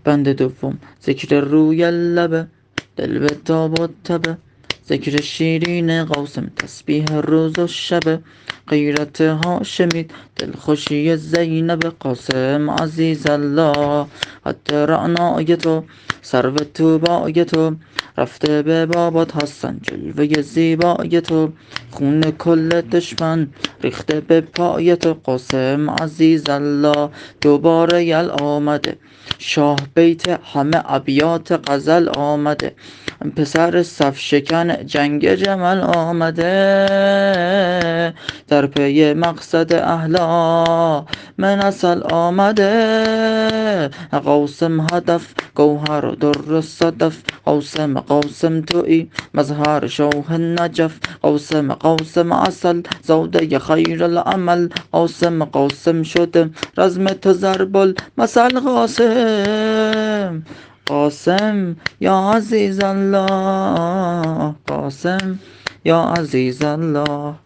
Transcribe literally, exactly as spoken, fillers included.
بند دوم ذکر روی لبه، دل به تاب و تبه، ذکر شیرین قاسم، تسبیح روز و شبه، غیرت هاشمید، دلخوشی زینب قاسم عزیز الله. حتی رعنای تو، سرو توبای تو، رفته به بابات حسن، جلوه زیبای تو، خون کل دشمن ریخته به پای تو قاسم عزیز الله. دوباره یل آمده، شاه بیت همه ابیات غزل آمده، پسر صف شکن جنگ جمل آمده، در پی مقصد اهلا من اصل آمده. قاسم هدف گوهر و در صدف، قاسم قاسم تویی مظهر شوه نجف، قاسم قاسم اصل زوده خیر العمل، قاسم قاسم شده رزم تو ضرب المثل. قاسم قاسم یا عزیز الله، قاسم یا عزیز الله.